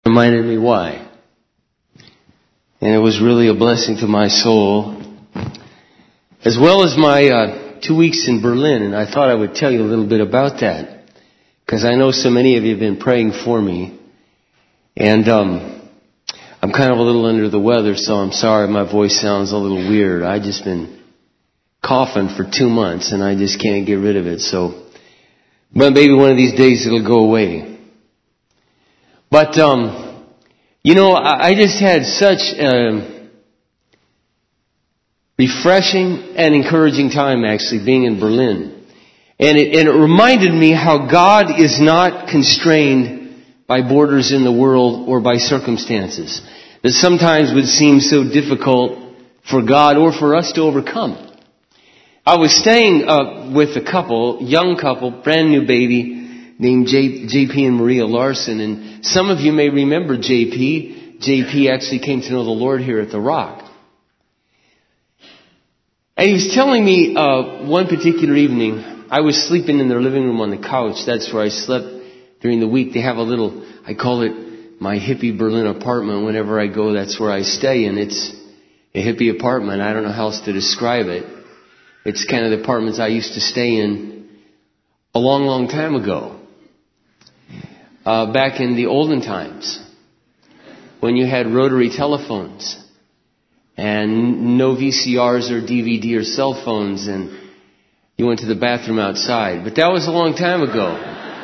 Reminded me why. And it was really a blessing to my soul, as well as my 2 weeks in Berlin. And I thought I would tell you a little bit about that, because I know so many of you have been praying for me. And I'm kind of a little under the weather, so I'm sorry my voice sounds a little weird. I've just been coughing for 2 months, and I just can't get rid of it. But maybe one of these days it'll go away. But, I just had such a refreshing and encouraging time, actually, being in Berlin. And it reminded me how God is not constrained by borders in the world or by circumstances that sometimes would seem so difficult for God or for us to overcome. I was staying with a young couple, brand new baby, named JP and Maria Larson. And some of you may remember JP. JP actually came to know the Lord here at the Rock. And he was telling me one particular evening, I was sleeping in their living room on the couch. That's where I slept during the week. They have a little, I call it my hippie Berlin apartment. Whenever I go, that's where I stay. And it's a hippie apartment. I don't know how else to describe it. It's kind of the apartments I used to stay in a long, long time ago. Back in the olden times, when you had rotary telephones and no VCRs or DVD or cell phones, and you went to the bathroom outside. But that was a long time ago.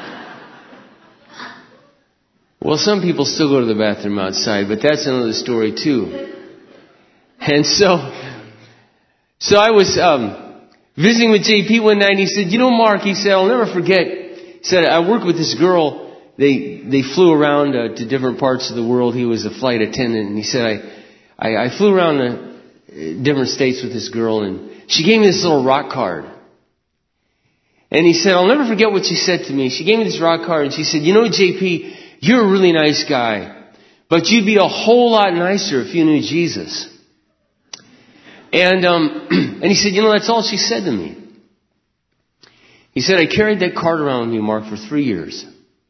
Well, some people still go to the bathroom outside, but that's another story too. And so I was visiting with JP one night, and he said, Mark, he said, I'll never forget. He said, I worked with this girl. They flew around to different parts of the world. He was a flight attendant, and he said, I flew around to different states with this girl, and she gave me this little rock card. And he said, I'll never forget what she said to me. She gave me this rock card, and she said, JP, you're a really nice guy, but you'd be a whole lot nicer if you knew Jesus. And he said, that's all she said to me. He said, I carried that card around with me, Mark, for 3 years.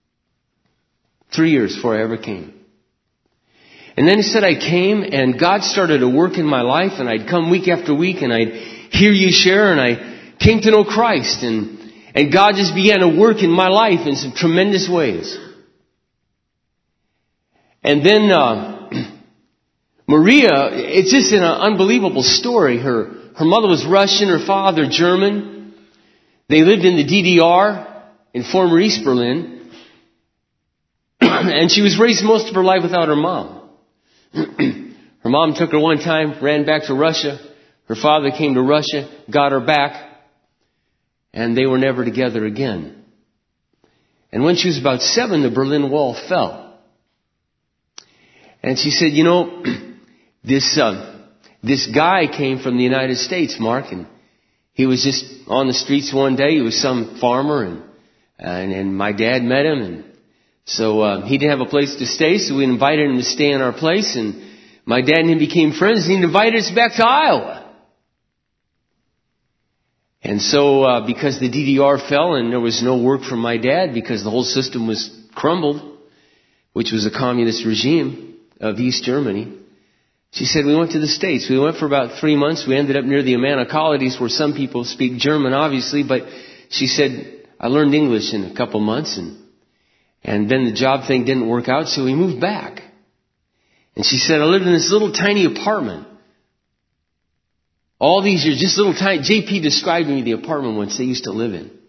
3 years before I ever came. And then he said, I came and God started to work in my life, and I'd come week after week and I'd hear you share, and I came to know Christ, and God just began to work in my life in some tremendous ways. And then Maria, it's just an unbelievable story. Her mother was Russian, her father German. They lived in the DDR in former East Berlin. And she was raised most of her life without her mom. Her mom took her one time, ran back to Russia. Her father came to Russia, got her back, and they were never together again. And when she was about 7, the Berlin Wall fell. And she said, this guy came from the United States, Mark, and he was just on the streets one day. He was some farmer, and my dad met him, and so he didn't have a place to stay, so we invited him to stay in our place, and my dad and him became friends, and he invited us back to Iowa. And so because the DDR fell and there was no work for my dad because the whole system was crumbled, which was a communist regime of East Germany, she said we went to the States. We went for about 3 months. We ended up near the Amana colonies where some people speak German, obviously, but she said, I learned English in a couple months, and then the job thing didn't work out, so we moved back. And she said, I lived in this little tiny apartment. All these years, just little tiny. JP described to me the apartment once they used to live in.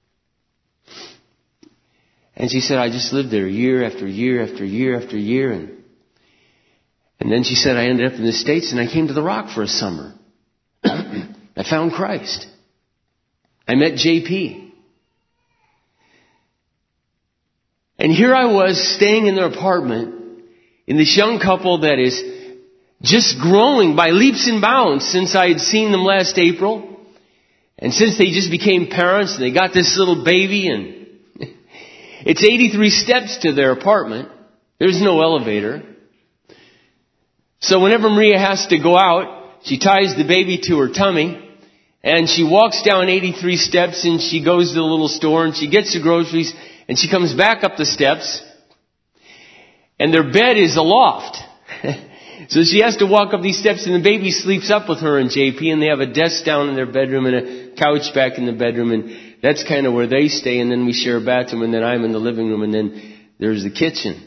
And she said, I just lived there year after year after year after year. And then she said, I ended up in the States and I came to the Rock for a summer. I found Christ. I met JP. And here I was staying in their apartment in this young couple that is just growing by leaps and bounds since I had seen them last April. And since they just became parents and they got this little baby, and it's 83 steps to their apartment. There's no elevator. So whenever Maria has to go out, she ties the baby to her tummy and she walks down 83 steps and she goes to the little store and she gets the groceries. And she comes back up the steps. And their bed is aloft. So she has to walk up these steps, and the baby sleeps up with her and JP, and they have a desk down in their bedroom and a couch back in the bedroom, and that's kind of where they stay, and then we share a bathroom, and then I'm in the living room, and then there's the kitchen.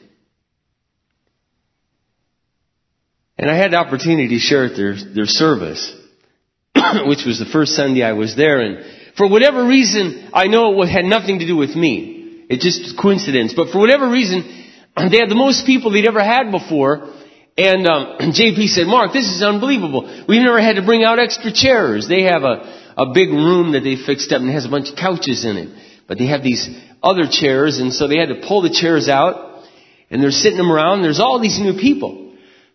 And I had the opportunity to share at their service, which was the first Sunday I was there, and for whatever reason, I know it had nothing to do with me. It's just coincidence, but for whatever reason, they had the most people they'd ever had before. And JP said, Mark, this is unbelievable. We've never had to bring out extra chairs. They have a big room that they fixed up and it has a bunch of couches in it. But they have these other chairs, and so they had to pull the chairs out, and they're sitting them around. There's all these new people.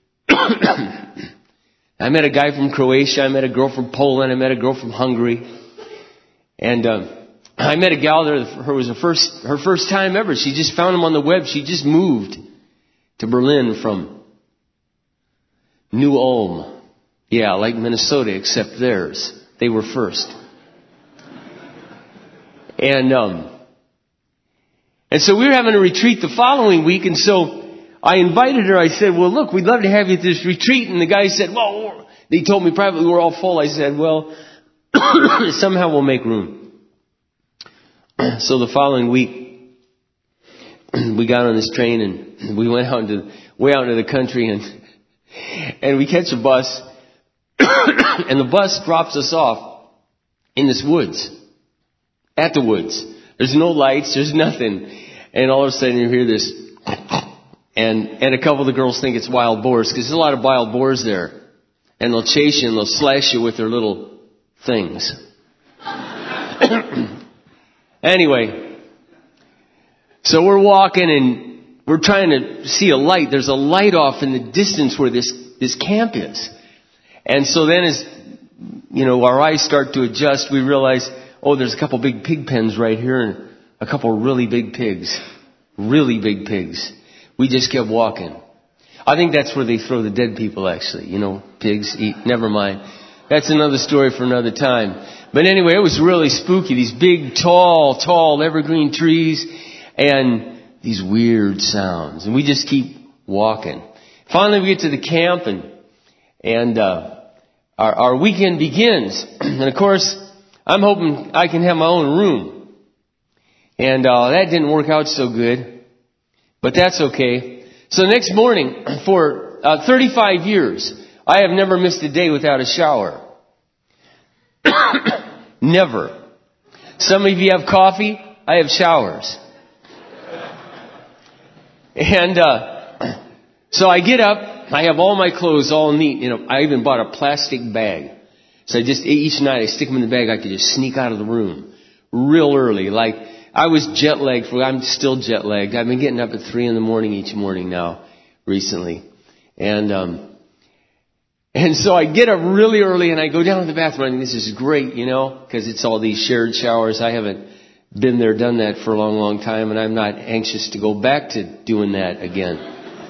I met a guy from Croatia. I met a girl from Poland. I met a girl from Hungary. And I met a gal there. Her was her first time ever. She just found him on the web. She just moved to Berlin from New Ulm. Yeah, like Minnesota, except theirs. They were first. And so we were having a retreat the following week, and so I invited her. I said, well, look, we'd love to have you at this retreat. And the guy said, well, they told me privately we're all full. I said, well, somehow we'll make room. So the following week, we got on this train and we went way out into the country, and we catch a bus, and the bus drops us off in this woods, at the woods. There's no lights, there's nothing. And all of a sudden you hear this, and a couple of the girls think it's wild boars, because there's a lot of wild boars there. And they'll chase you and they'll slash you with their little things. Anyway, so we're walking and we're trying to see a light. There's a light off in the distance where this camp is. And so then as, our eyes start to adjust, we realize, there's a couple big pig pens right here and a couple really big pigs. Really big pigs. We just kept walking. I think that's where they throw the dead people, actually. Pigs eat. Never mind. That's another story for another time. But anyway, it was really spooky. These big, tall evergreen trees and these weird sounds. And we just keep walking. Finally, we get to the camp and our weekend begins. And of course, I'm hoping I can have my own room. And that didn't work out so good. But that's okay. So next morning, for 35 years, I have never missed a day without a shower. Never. Some of you have coffee. I have showers. And so I get up. I have all my clothes all neat. I even bought a plastic bag. So each night I stick them in the bag. I could just sneak out of the room real early. Like I was jet lagged. I'm still jet lagged. I've been getting up at 3 a.m. each morning now recently. And so I get up really early and I go down to the bathroom. I think this is great, because it's all these shared showers. I haven't been there, done that for a long, long time, and I'm not anxious to go back to doing that again.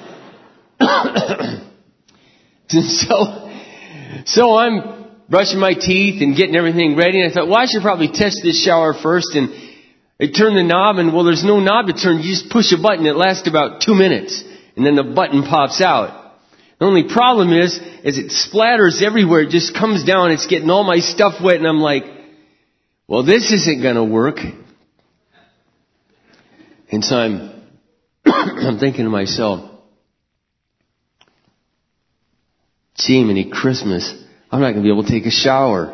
So I'm brushing my teeth and getting everything ready, and I thought, I should probably test this shower first. And I turn the knob, and there's no knob to turn. You just push a button. It lasts about 2 minutes, and then the button pops out. The only problem is it splatters everywhere. It just comes down. It's getting all my stuff wet. And I'm like, well, this isn't going to work. And so I'm thinking to myself, gee, many Christmas, I'm not going to be able to take a shower.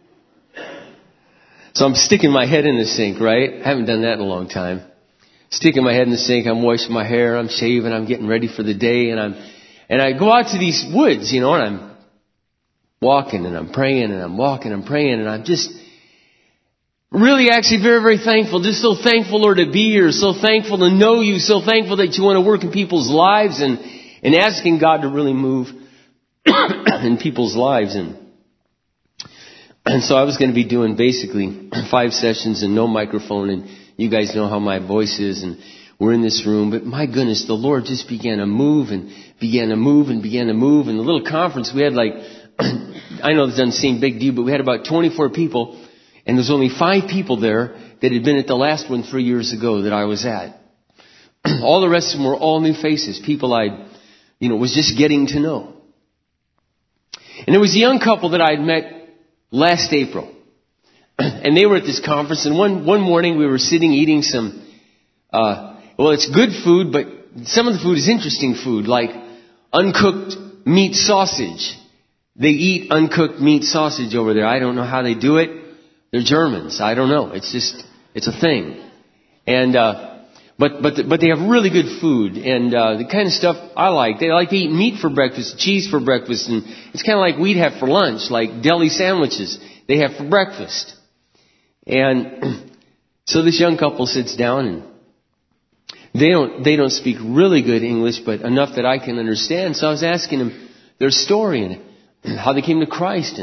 So I'm sticking my head in the sink, right? I haven't done that in a long time. Sticking my head in the sink. I'm washing my hair. I'm shaving. I'm getting ready for the day. And I go out to these woods, and I'm walking and I'm praying and I'm walking and praying, and I'm just really actually very, very thankful. Just so thankful, Lord, to be here. So thankful to know you. So thankful that you want to work in people's lives and asking God to really move in people's lives. And so I was going to be doing basically 5 sessions and no microphone, and you guys know how my voice is, and we're in this room, but my goodness, the Lord just began to move and began to move and began to move. And the little conference, we had I know this doesn't seem big to you, but we had about 24 people, and there's only 5 people there that had been at the last one 3 years ago that I was at. All the rest of them were all new faces, people I, was just getting to know. And there was a young couple that I had met last April. And they were at this conference, and one morning we were sitting eating some, it's good food, but some of the food is interesting food, like uncooked meat sausage. They eat uncooked meat sausage over there. I don't know how they do it. They're Germans. I don't know. It's a thing. And, but they have really good food, and the kind of stuff I like. They like to eat meat for breakfast, cheese for breakfast, and it's kind of like we'd have for lunch, like deli sandwiches they have for breakfast. And so this young couple sits down, and they don't speak really good English, but enough that I can understand. So I was asking them their story and how they came to Christ,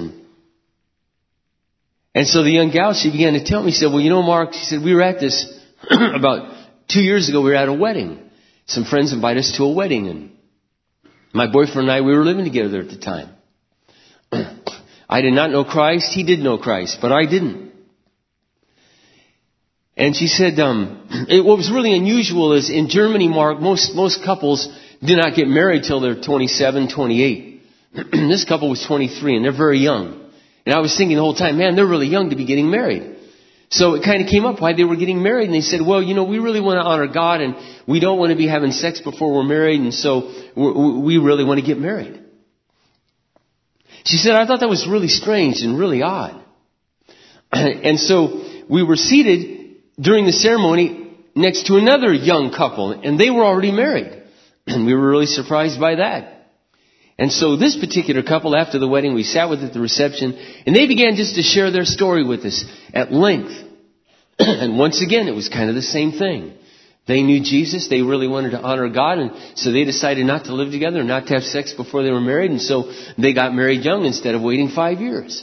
and so the young gal, she began to tell me. She said, "Well, Mark," she said, "we were at this about 2 years ago. We were at a wedding. Some friends invited us to a wedding, and my boyfriend and I, we were living together at the time. I did not know Christ. He did know Christ, but I didn't." And she said, what was really unusual is in Germany, Mark, most couples do not get married till they're 27, 28. This couple was 23, and they're very young. And I was thinking the whole time, man, they're really young to be getting married. So it kind of came up why they were getting married. And they said, well, we really want to honor God, and we don't want to be having sex before we're married, and so we really want to get married. She said, I thought that was really strange and really odd. And so we were seated during the ceremony next to another young couple, and they were already married. And we were really surprised by that. And so this particular couple, after the wedding, we sat with at the reception, and they began just to share their story with us at length. And once again, it was kind of the same thing. They knew Jesus. They really wanted to honor God, and so they decided not to live together, not to have sex before they were married, and so they got married young instead of waiting 5 years.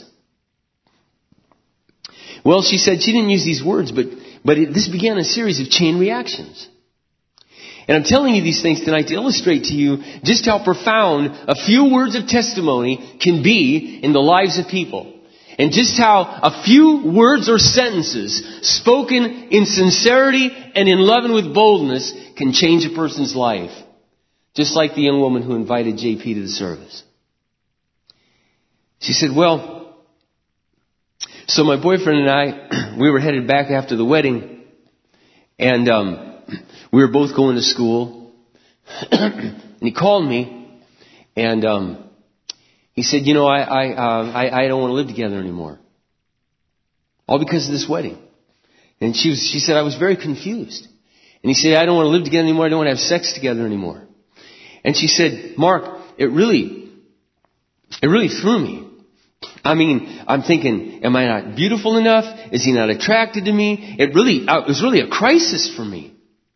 Well, she said she didn't use these words, but this began a series of chain reactions. And I'm telling you these things tonight to illustrate to you just how profound a few words of testimony can be in the lives of people. And just how a few words or sentences spoken in sincerity and in love and with boldness can change a person's life. Just like the young woman who invited JP to the service. She said, so my boyfriend and I, we were headed back after the wedding, and we were both going to school. And he called me, and he said, I don't want to live together anymore. All because of this wedding. And she said, I was very confused. And he said, I don't want to live together anymore. I don't want to have sex together anymore. And she said, Mark, it really threw me. I mean, I'm thinking, am I not beautiful enough? Is he not attracted to me? It was really a crisis for me.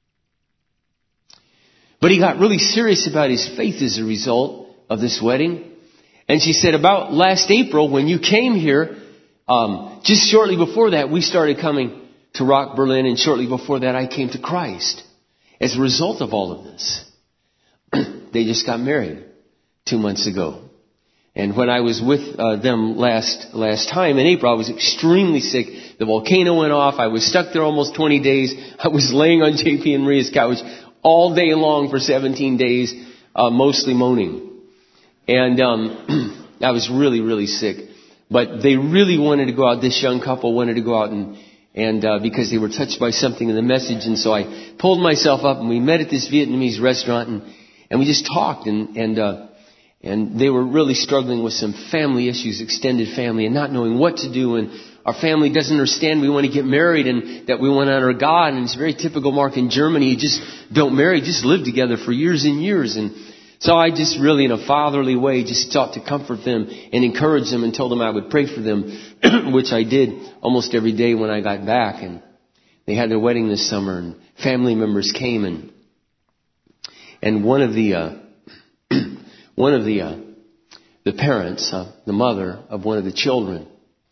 But he got really serious about his faith as a result of this wedding. And she said, about last April, when you came here, just shortly before that, we started coming to Rock Berlin, and shortly before that, I came to Christ. As a result of all of this, they just got married 2 months ago. And when I was with them last time in April, I was extremely sick. The volcano went off. I was stuck there almost 20 days. I was laying on JP and Maria's couch all day long for 17 days, mostly moaning. And I was really, really sick. But they really wanted to go out. This young couple wanted to go out and because they were touched by something in the message. And so I pulled myself up, and we met at this Vietnamese restaurant, and we just talked, and they were really struggling with some family issues, extended family, and not knowing what to do. And our family doesn't understand we want to get married and that we want to honor God. And it's very typical, Mark, in Germany. You just don't marry, just live together for years and years. And so I just really, in a fatherly way, just sought to comfort them and encourage them and told them I would pray for them, which I did almost every day when I got back. And they had their wedding this summer, and family members came, and one of the parents, the mother of one of the children,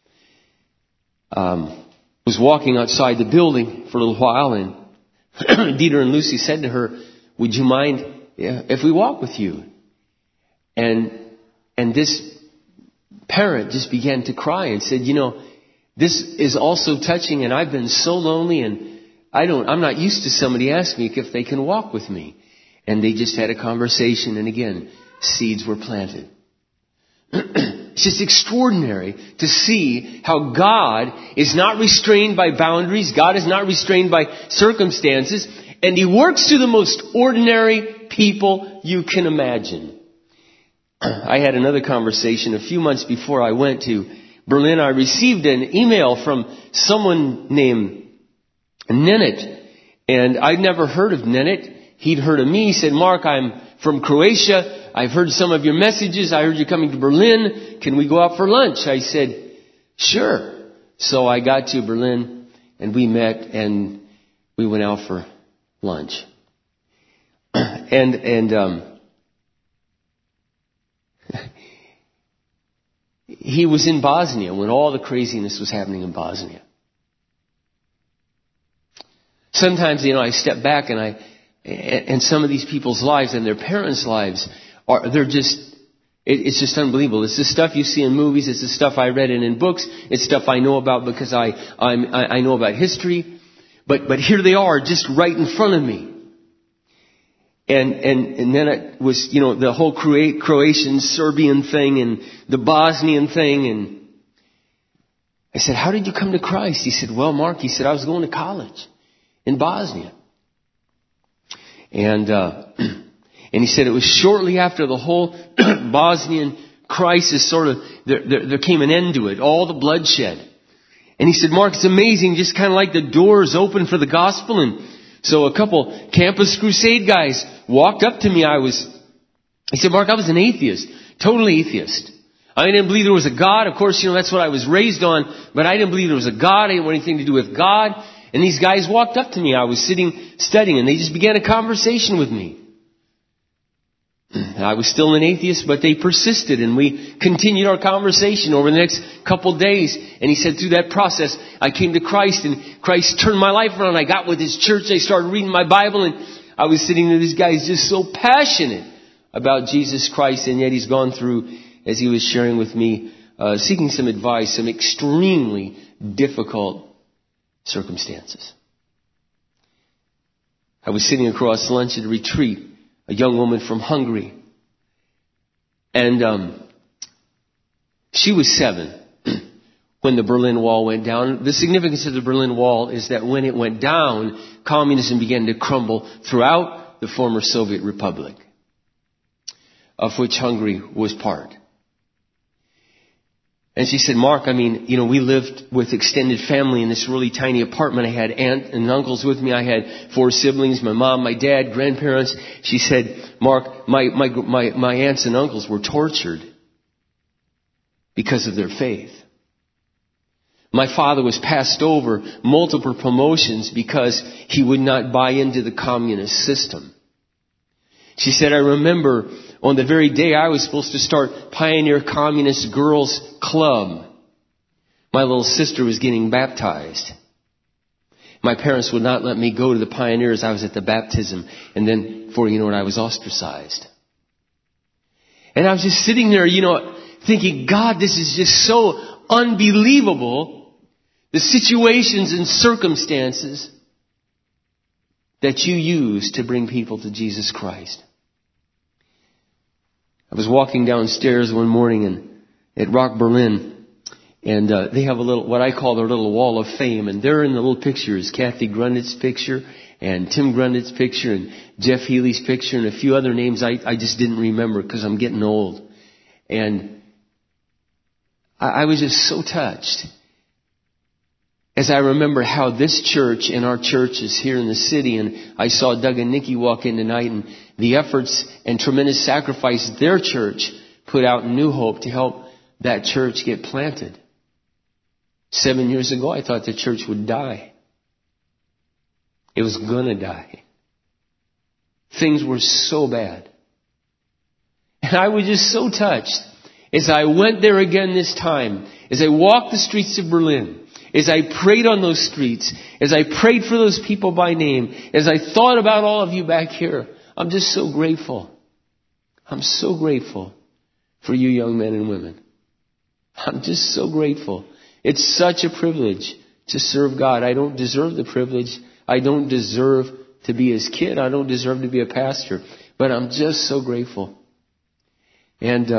was walking outside the building for a little while, and Dieter and Lucy said to her, would you mind if we walk with you? And this parent just began to cry and said, this is also touching, and I've been so lonely, and I'm not used to somebody asking me if they can walk with me. And they just had a conversation, and again, seeds were planted. It's just extraordinary to see how God is not restrained by boundaries. God is not restrained by circumstances. And He works through the most ordinary people you can imagine. I had another conversation a few months before I went to Berlin. I received an email from someone named Nenit. And I'd never heard of Nenit. He'd heard of me. He said, Mark, I'm from Croatia. I've heard some of your messages. I heard you're coming to Berlin. Can we go out for lunch? I said, sure. So I got to Berlin and we met and we went out for lunch. He was in Bosnia when all the craziness was happening in Bosnia. Sometimes, I step back and some of these people's lives and their parents' lives it's just unbelievable. It's the stuff you see in movies. It's the stuff I read in books. It's stuff I know about because I know about history. But here they are just right in front of me. And then it was, the whole Croatian, Serbian thing and the Bosnian thing. And I said, how did you come to Christ? He said, well, Mark, I was going to college in Bosnia. And he said it was shortly after the whole Bosnian crisis there came an end to it, all the bloodshed. And he said, Mark, it's amazing, just kind of like the doors open for the gospel. And so a couple Campus Crusade guys walked up to me. He said, Mark, I was an atheist, totally atheist. I didn't believe there was a God. Of course, that's what I was raised on, but I didn't believe there was a God. I didn't want anything to do with God. And these guys walked up to me. I was sitting studying and they just began a conversation with me. I was still an atheist, but they persisted and we continued our conversation over the next couple days. And he said through that process, I came to Christ and Christ turned my life around. I got with his church. I started reading my Bible and I was sitting there. This guy's just so passionate about Jesus Christ. And yet he's gone through, as he was sharing with me, seeking some advice, some extremely difficult circumstances. I was sitting across lunch at a retreat, a young woman from Hungary. And she was 7 when the Berlin Wall went down. The significance of the Berlin Wall is that when it went down, communism began to crumble throughout the former Soviet Republic, of which Hungary was part. And she said, Mark, we lived with extended family in this really tiny apartment. I had aunt and uncles with me. I had 4 siblings, my mom, my dad, grandparents. She said, Mark, my aunts and uncles were tortured because of their faith. My father was passed over multiple promotions because he would not buy into the communist system. She said, I remember on the very day I was supposed to start Pioneer Communist Girls Club, my little sister was getting baptized. My parents would not let me go to the Pioneers. I was at the baptism. And then, before you know it, I was ostracized. And I was just sitting there, thinking, God, this is just so unbelievable. The situations and circumstances that you use to bring people to Jesus Christ. I was walking downstairs one morning at Rock Berlin, and they have what I call their little wall of fame, and there in the little pictures, Kathy Grundett's picture, and Tim Grundett's picture, and Jeff Healy's picture, and a few other names I just didn't remember because I'm getting old. And I was just so touched as I remember how this church and our churches here in the city, and I saw Doug and Nikki walk in tonight, and the efforts and tremendous sacrifice their church put out in New Hope to help that church get planted. 7 years ago, I thought the church would die. It was gonna die. Things were so bad. And I was just so touched as I went there again this time, as I walked the streets of Berlin, as I prayed on those streets, as I prayed for those people by name, as I thought about all of you back here. I'm just so grateful. I'm so grateful for you young men and women. I'm just so grateful. It's such a privilege to serve God. I don't deserve the privilege. I don't deserve to be his kid. I don't deserve to be a pastor. But I'm just so grateful. And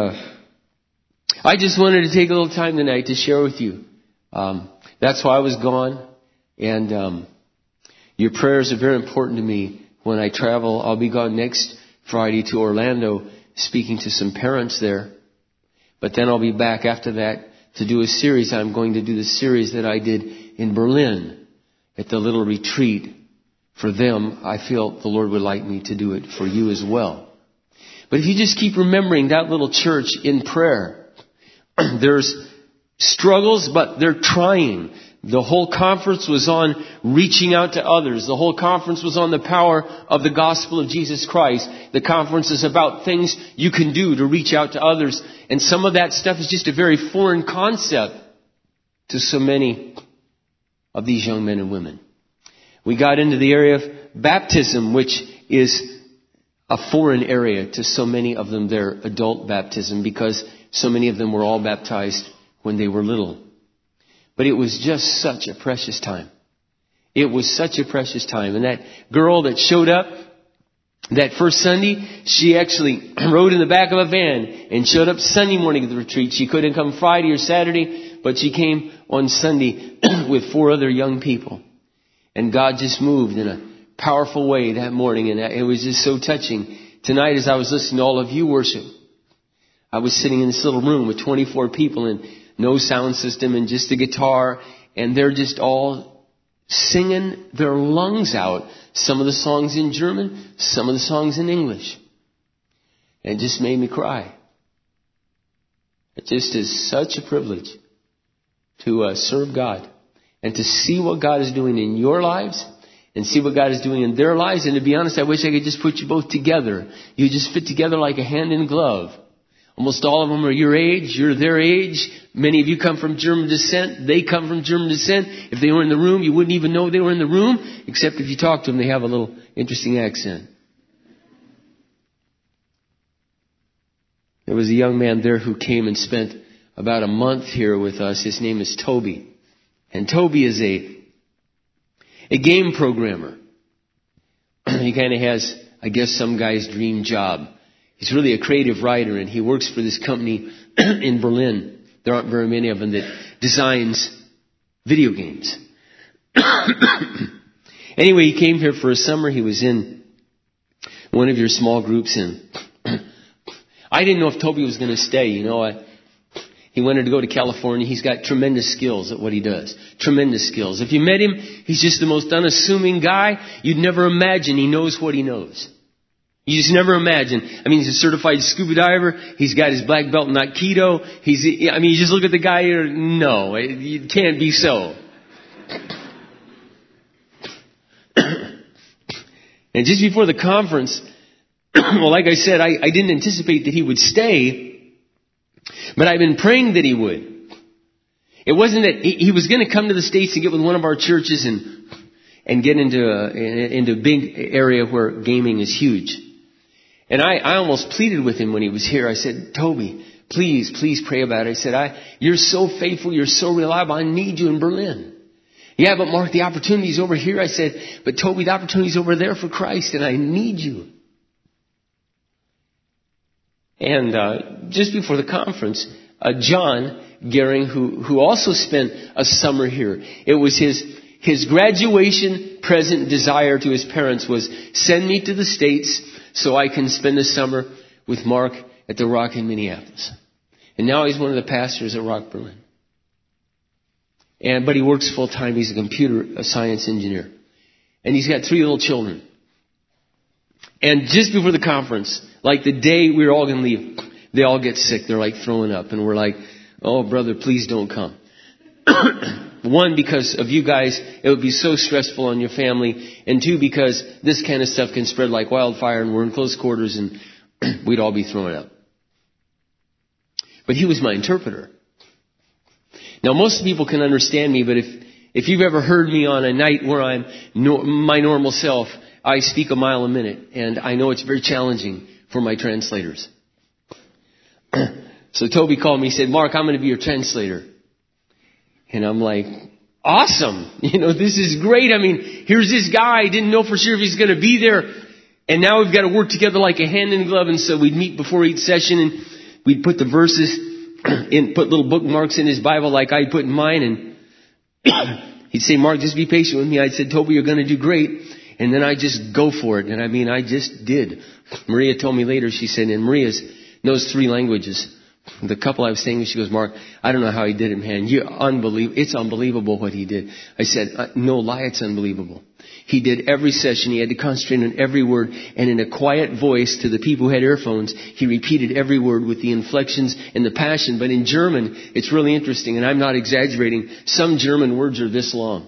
I just wanted to take a little time tonight to share with you. That's why I was gone. And your prayers are very important to me when I travel. I'll be gone next Friday to Orlando speaking to some parents there. But then I'll be back after that to do a series. I'm going to do the series that I did in Berlin at the little retreat. For them, I feel the Lord would like me to do it for you as well. But if you just keep remembering that little church in prayer, there's struggles, but they're trying. The whole conference was on reaching out to others. The whole conference was on the power of the gospel of Jesus Christ. The conference is about things you can do to reach out to others. And some of that stuff is just a very foreign concept to so many of these young men and women. We got into the area of baptism, which is a foreign area to so many of them, their adult baptism, because so many of them were all baptized when they were little. But it was just such a precious time. It was such a precious time. And that girl that showed up that first Sunday, she actually rode in the back of a van and showed up Sunday morning at the retreat. She couldn't come Friday or Saturday, but she came on Sunday with 4 other young people. And God just moved in a powerful way that morning. And it was just so touching. Tonight, as I was listening to all of you worship, I was sitting in this little room with 24 people and no sound system and just a guitar. And they're just all singing their lungs out. Some of the songs in German, some of the songs in English. And it just made me cry. It just is such a privilege to serve God. And to see what God is doing in your lives and see what God is doing in their lives. And to be honest, I wish I could just put you both together. You just fit together like a hand in glove. Almost all of them are your age. You're their age. Many of you come from German descent. They come from German descent. If they were in the room, you wouldn't even know they were in the room. Except if you talk to them, they have a little interesting accent. There was a young man there who came and spent about a month here with us. His name is Toby. And Toby is a game programmer. He kind of has, I guess, some guy's dream job. He's really a creative writer, and he works for this company in Berlin. There aren't very many of them that designs video games. Anyway, he came here for a summer. He was in one of your small groups, and I didn't know if Toby was going to stay. He wanted to go to California. He's got tremendous skills at what he does. Tremendous skills. If you met him, he's just the most unassuming guy. You'd never imagine he knows what he knows. You just never imagine. I mean, he's a certified scuba diver. He's got his black belt in Aikido. You just look at the guy here. No, it can't be so. And just before the conference, well, like I said, I didn't anticipate that he would stay. But I've been praying that he would. It wasn't that he was going to come to the States and get with one of our churches and get into a big area where gaming is huge. And I almost pleaded with him when he was here. I said, Toby, please pray about it. I said, you're so faithful, you're so reliable. I need you in Berlin. Yeah, but Mark, the opportunity's over here. I said, but Toby, the opportunity's over there for Christ, and I need you. And just before the conference, John Gehring, who also spent a summer here, it was his graduation present desire to his parents was, send me to the States so I can spend the summer with Mark at the Rock in Minneapolis. And now he's one of the pastors at Rock Berlin. But he works full time. He's a computer science engineer. And he's got 3 little children. And just before the conference, like the day we were all going to leave, they all get sick. They're like throwing up. And we're like, oh, brother, please don't come. 1, because of you guys, it would be so stressful on your family. And 2, because this kind of stuff can spread like wildfire and we're in close quarters and we'd all be throwing up. But he was my interpreter. Now, most people can understand me, but if you've ever heard me on a night where I'm my normal self, I speak a mile a minute, and I know it's very challenging for my translators. So Toby called me and said, Mark, I'm going to be your translator. And I'm like, awesome. This is great. I mean, here's this guy. I didn't know for sure if he's going to be there. And now we've got to work together like a hand in glove. And so we'd meet before each session and we'd put the verses in, put little bookmarks in his Bible like I put in mine. And he'd say, Mark, just be patient with me. I said, Toby, you're going to do great. And then I just go for it. And I just did. Maria told me later, she said, and Maria knows 3 languages. The couple I was staying with, she goes, Mark, I don't know how he did it, man. It's unbelievable what he did. I said, no lie, it's unbelievable. He did every session. He had to concentrate on every word. And in a quiet voice to the people who had earphones, he repeated every word with the inflections and the passion. But in German, it's really interesting, and I'm not exaggerating. Some German words are this long.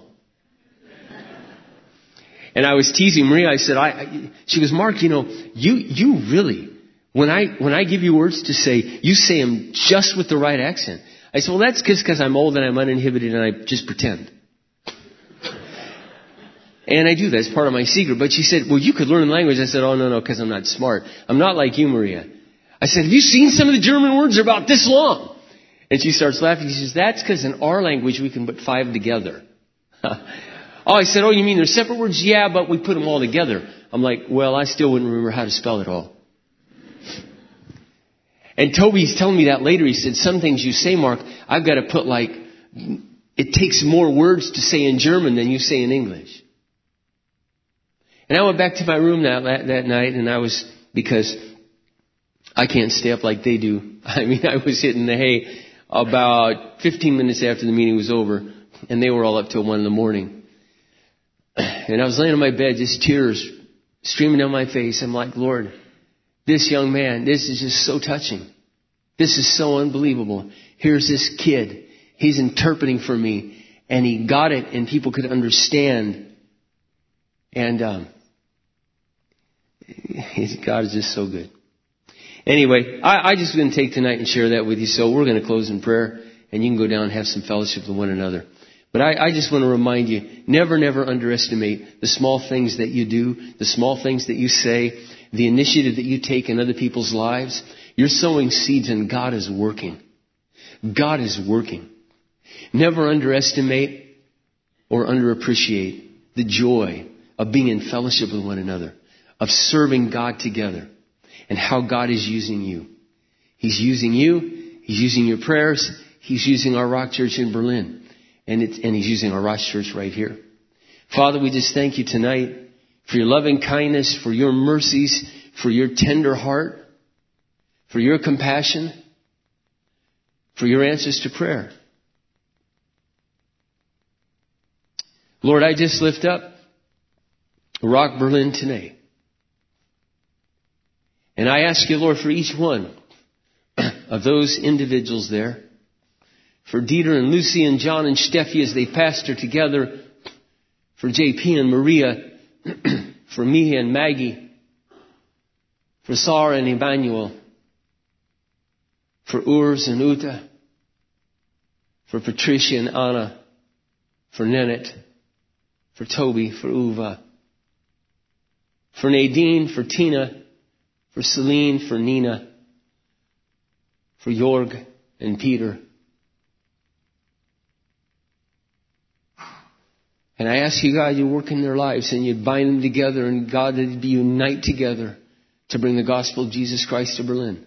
And I was teasing Maria. I said, she goes, Mark, you really, when I give you words to say, you say them just with the right accent. I said, well, that's because I'm old and I'm uninhibited and I just pretend. And I do that. It's part of my secret. But she said, well, you could learn language. I said, oh, no, because I'm not smart. I'm not like you, Maria. I said, have you seen some of the German words? They're about this long. And she starts laughing. She says, that's because in our language we can put 5 together. I said, you mean they're separate words? Yeah, but we put them all together. I'm like, well, I still wouldn't remember how to spell it all. And Toby's telling me that later. He said, some things you say, Mark, I've got to put it takes more words to say in German than you say in English. And I went back to my room that night, and because I can't stay up like they do. I was hitting the hay about 15 minutes after the meeting was over, and they were all up till 1 a.m. And I was laying on my bed, just tears streaming down my face. I'm like, Lord, this young man, this is just so touching. This is so unbelievable. Here's this kid. He's interpreting for me, and he got it, and people could understand. And God is just so good. Anyway, I just going to take tonight and share that with you. So we're going to close in prayer, and you can go down and have some fellowship with one another. But I just want to remind you, never underestimate the small things that you do, the small things that you say, the initiative that you take in other people's lives. You're sowing seeds and God is working. God is working. Never underestimate or underappreciate the joy of being in fellowship with one another, of serving God together, and how God is using you. He's using you. He's using your prayers. He's using our Rock Church in Berlin. And He's using our Rock Church right here. Father, we just thank you tonight for your loving kindness, for your mercies, for your tender heart, for your compassion, for your answers to prayer. Lord, I just lift up Rock Berlin today. And I ask you, Lord, for each one of those individuals there, for Dieter and Lucy and John and Steffi as they pastor together, for JP and Maria, for Mia and Maggie, for Sarah and Emmanuel, for Urs and Uta, for Patricia and Anna, for Nennet, for Toby, for Uva, for Nadine, for Tina, for Celine, for Nina, for Jorg and Peter. And I ask you, God, you work in their lives and you bind them together, and God, that they unite together to bring the gospel of Jesus Christ to Berlin.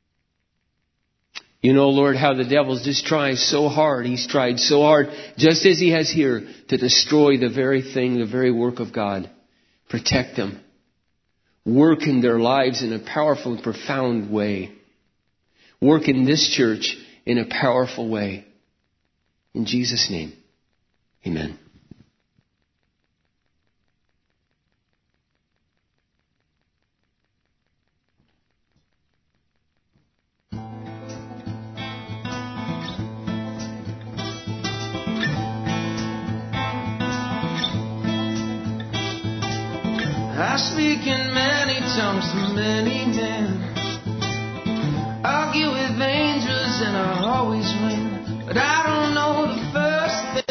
You know, Lord, how the devil's just trying so hard. He's tried so hard, just as he has here, to destroy the very thing, the very work of God. Protect them. Work in their lives in a powerful and profound way. Work in this church in a powerful way. In Jesus' name, amen. I speak in many tongues to many men, argue with angels and I always win, but I don't know